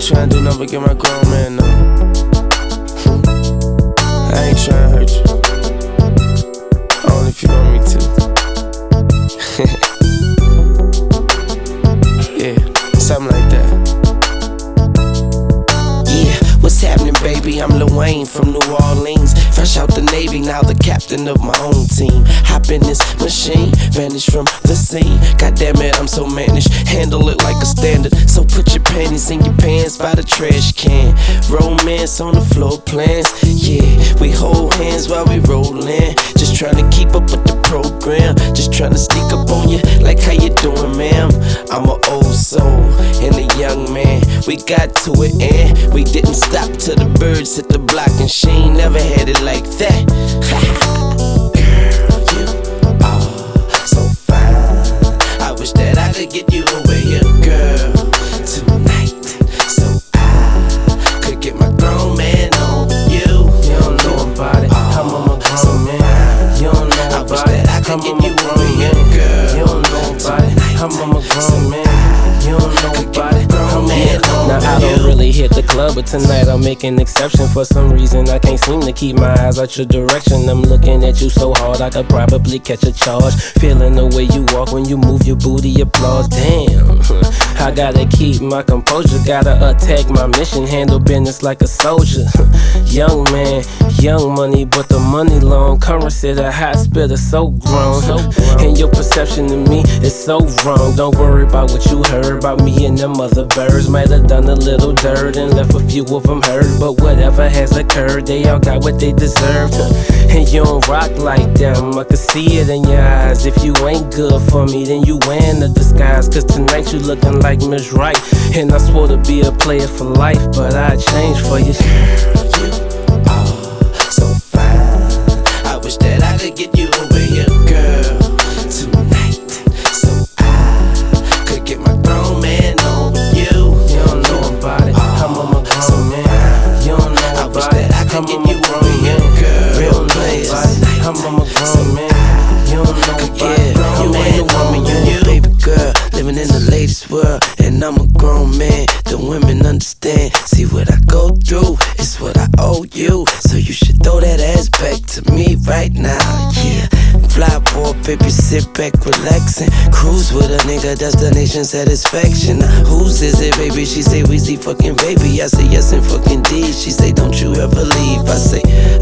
tryna do nothing but get my grown man number. I ain't tryna hurt you, only if you want me to. Yeah, something like that. Yeah, what's happening, baby? I'm Lil Wayne from New Orleans. Fresh out the Navy, now the captain of my own team. Hop in this machine, vanish from the scene. God damn it, I'm so managed, handle it like a standard. So put your panties in your pants by the trash can. Romance on the floor plans, yeah. We hold hands while we rollin'. Just tryna keep up with the program. Just tryna sneak up on you, like how you doing, ma'am? I'm an old soul and a young man. We got to it and we didn't stop till the birds hit the block, and she ain't never had it like that. Girl, you are so fine. I wish that I could get you over here, girl, tonight, so I could get my grown man on you. You don't know about it, I'm on my grown man. You don't know about it, I could get you over here, girl. You don't know about it, I'm on my grown man. You don't know about it, I'm man. Now I don't really hit the club, but tonight I'll make an exception. For some reason I can't seem to keep my eyes out your direction. I'm looking at you so hard I could probably catch a charge. Feeling the way you walk when you move your booty, applause. Damn, I gotta keep my composure, gotta attack my mission, handle business like a soldier. Young man, young money, but the money long. Currency the high spitter, so grown. And your perception of me is so wrong. Don't worry about what you heard about me and them other birds. Might have done a little dirt and left a few of them hurt, but whatever has occurred, they all got what they deserved. And you don't rock like them, I can see it in your eyes. If you ain't good for me, then you wearing a disguise. Cause tonight you looking like Miss Right, and I swore to be a player for life, but I changed for you. Girl, you are so fine. I wish that I could get you over here, girl, tonight, so I could get my grown man on you. You don't know about it, I'm on my grown man. You don't know about it, I'm on my grown man. Real nice, I'm on my grown man. You don't know about it, you ain't the woman, you baby girl, living in the latest world, and I'm a grown man. The women understand. See what I go through, it's what I owe you. So you should throw that ass back to me right now, yeah. Fly boy, baby, sit back, relaxing. Cruise with a nigga, destination satisfaction. Now, whose is it, baby? She say, Weezy fucking baby. I say, yes and fucking D. She say, don't you ever leave. I say,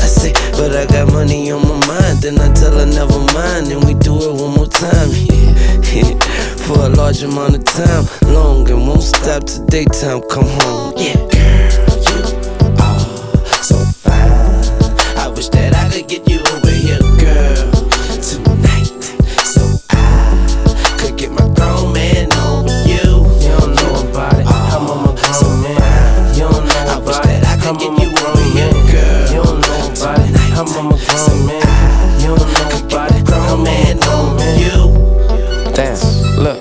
but I got money on my mind. Then I tell her, never mind. Then we do it one more time, yeah. For a large amount of time, long and won't stop till daytime come home, yeah. Girl, you are so fine. I wish that I could get you over here, girl, tonight, so I could get my grown man on you. You don't know about it, I'm on my grown man. You don't know about it, I'm on my grown man. You don't know about it, I'm on my grown man. You don't know about it, grown man on you. Damn, look.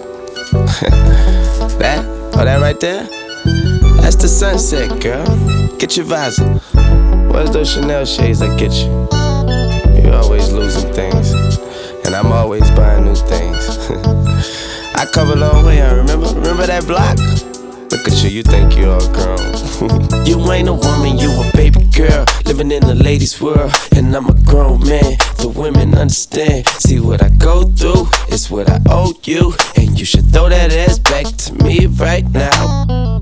that right there, that's the sunset, girl. Get your visor. Where's those Chanel shades I get you? You're always losing things, and I'm always buying new things. I come a long way, I remember that block? Look at you think you're all grown. You ain't a woman, you a baby girl, living in the ladies' world, and I'm a grown man. The women understand. See what I go through, it's what I owe you, and you should throw that ass back to me right now.